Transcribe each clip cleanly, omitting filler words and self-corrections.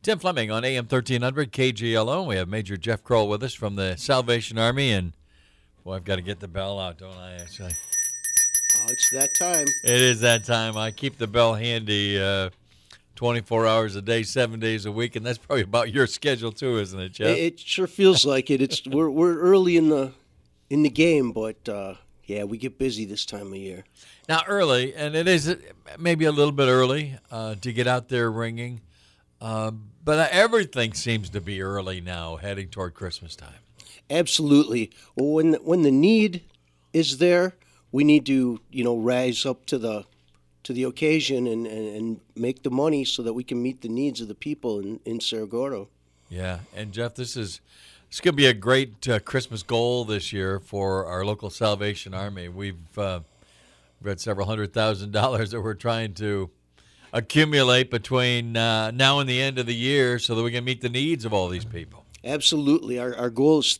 Tim Fleming on AM 1300 KGLO. We have Major Jeff Kroll with us from the Salvation Army. And, boy, I've got to get the bell out, don't I, actually? Oh, it's that time. It is that time. I keep the bell handy 24 hours a day, 7 days a week, and that's probably about your schedule too, isn't it, Jeff? It sure feels like it. We're early in the game, but yeah, we get busy this time of year. Now, early, and it is maybe a little bit early to get out there ringing, but everything seems to be early now, heading toward Christmas time. Absolutely. When the need is there, we need to rise up to the occasion and make the money so that we can meet the needs of the people in Cerro Gordo. Yeah, and Jeff, this is going to be a great Christmas goal this year for our local Salvation Army. We've got several $100,000 that we're trying to accumulate between now and the end of the year so that we can meet the needs of all these people. Absolutely. Our goal is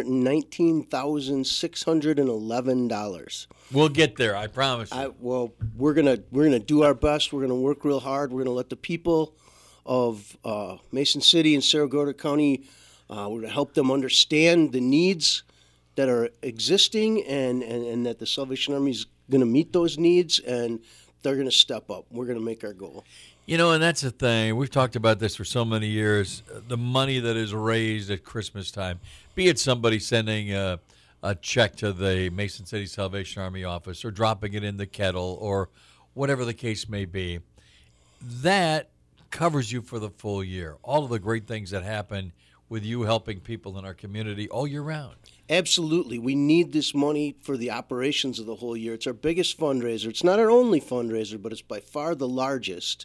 $319,611. We'll get there, I promise you. Well, we're gonna do our best. We're gonna work real hard. We're gonna let the people of Mason City and Cerro Gordo County, we're gonna help them understand the needs that are existing, and that the Salvation Army is gonna meet those needs, and they're gonna step up. We're gonna make our goal. And that's the thing. We've talked about this for so many years. The money that is raised at Christmas time, be it somebody sending a check to the Mason City Salvation Army office or dropping it in the kettle or whatever the case may be, that covers you for the full year. All of the great things that happen with you helping people in our community all year round. Absolutely. We need this money for the operations of the whole year. It's our biggest fundraiser. It's not our only fundraiser, but it's by far the largest,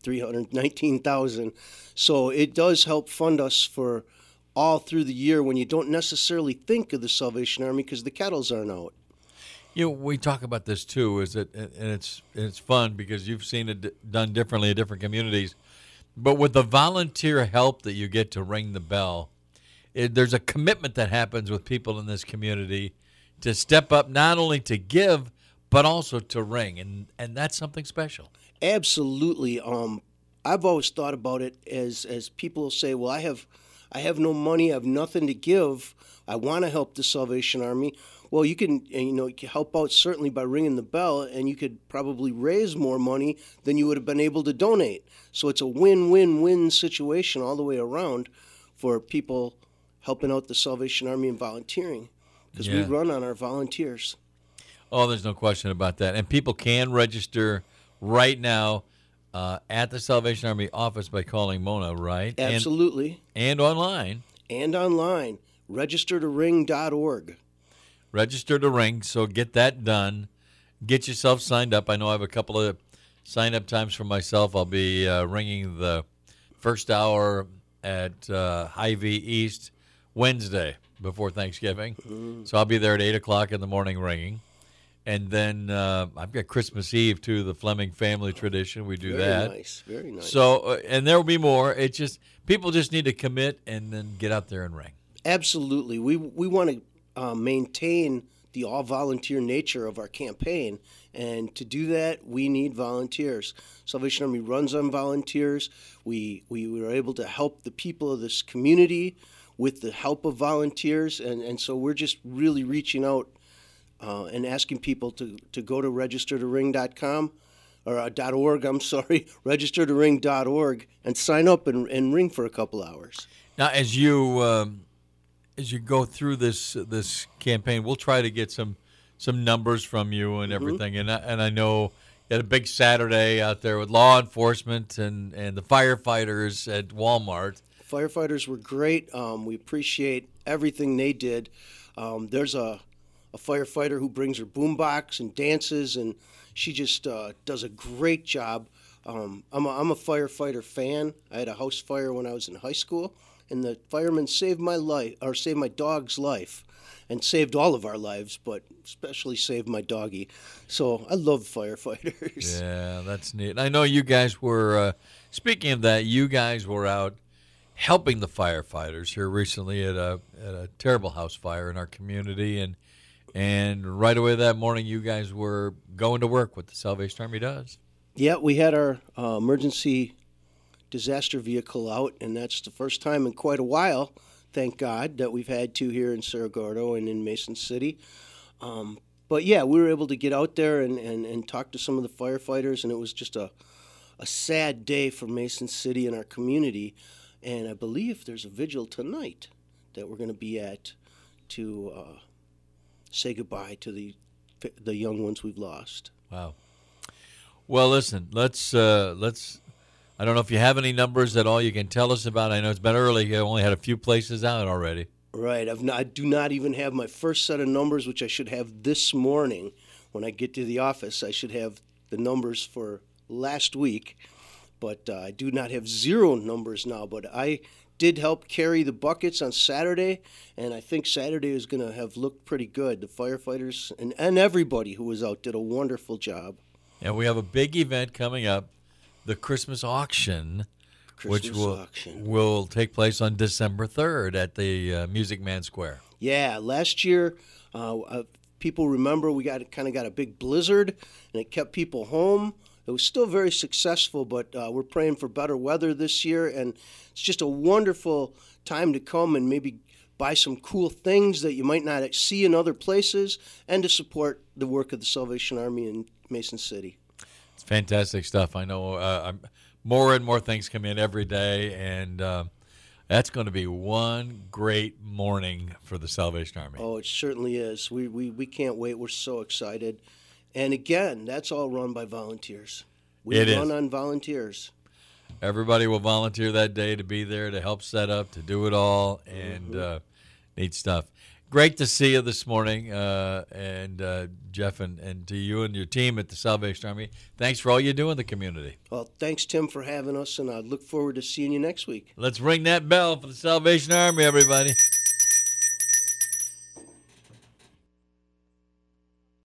$319,000. So it does help fund us for all through the year when you don't necessarily think of the Salvation Army because the kettles aren't out. We talk about this too, and it's fun because you've seen it done differently in different communities. But with the volunteer help that you get to ring the bell, there's a commitment that happens with people in this community to step up, not only to give, but also to ring, and that's something special. Absolutely. I've always thought about it as people say, well, I have no money, I have nothing to give. I want to help the Salvation Army. Well, you can help out certainly by ringing the bell, and you could probably raise more money than you would have been able to donate. So it's a win-win-win situation all the way around for people helping out the Salvation Army and volunteering because we run on our volunteers. Oh, there's no question about that. And people can register right now at the Salvation Army office by calling Mona, right? Absolutely. And online. And online. Registertoring.org. Register to ring, so get that done. Get yourself signed up. I know I have a couple of sign-up times for myself. I'll be ringing the first hour at Hy-Vee East Wednesday before Thanksgiving. Mm-hmm. So I'll be there at 8 o'clock in the morning ringing. And then I've got Christmas Eve, too, the Fleming family tradition. We do that. Very nice, very nice. So, and there will be more. It's just, people just need to commit and then get out there and ring. Absolutely. We want to maintain the all-volunteer nature of our campaign. And to do that, we need volunteers. Salvation Army runs on volunteers. We were able to help the people of this community with the help of volunteers. And so we're just really reaching out and asking people to go to registertoring.com or .org, registertoring.org, and sign up and ring for a couple hours. Now, as you go through this campaign, we'll try to get some numbers from you and everything. Mm-hmm. And I know you had a big Saturday out there with law enforcement and the firefighters at Walmart. Firefighters were great. We appreciate everything they did. There's a firefighter who brings her boombox and dances, and she just does a great job. I'm a firefighter fan. I had a house fire when I was in high school, and the firemen saved my life, or saved my dog's life, and saved all of our lives, but especially saved my doggie. So I love firefighters. Yeah, that's neat. I know you guys were, speaking of that, you guys were out helping the firefighters here recently at a terrible house fire in our community, and right away that morning you guys were going to work, what the Salvation Army does. Yeah, we had our emergency disaster vehicle out, and that's the first time in quite a while, thank God, that we've had two here in Cerro Gordo and in Mason City. But yeah, we were able to get out there and talk to some of the firefighters, and it was just a sad day for Mason City and our community. And I believe there's a vigil tonight that we're going to be at to say goodbye to the young ones we've lost. Wow. Well, listen, let's. I don't know if you have any numbers at all you can tell us about. I know it's been early. You only had a few places out already. Right. I do not even have my first set of numbers, which I should have this morning. When I get to the office, I should have the numbers for last week. But I do not have zero numbers now. But I did help carry the buckets on Saturday, and I think Saturday is going to have looked pretty good. The firefighters and everybody who was out did a wonderful job. And we have a big event coming up, the Christmas auction, which will take place on December 3rd at the Music Man Square. Yeah, last year, people remember we got a big blizzard, and it kept people home. It was still very successful, but we're praying for better weather this year, and it's just a wonderful time to come and maybe buy some cool things that you might not see in other places, and to support the work of the Salvation Army in Mason City. It's fantastic stuff. I know more and more things come in every day, and that's going to be one great morning for the Salvation Army. Oh, it certainly is. We can't wait. We're so excited. And again, that's all run by volunteers. We run on volunteers. Everybody will volunteer that day to be there, to help set up, to do it all, and neat stuff. Great to see you this morning, and Jeff, and to you and your team at the Salvation Army. Thanks for all you do in the community. Well, thanks, Tim, for having us, and I look forward to seeing you next week. Let's ring that bell for the Salvation Army, everybody.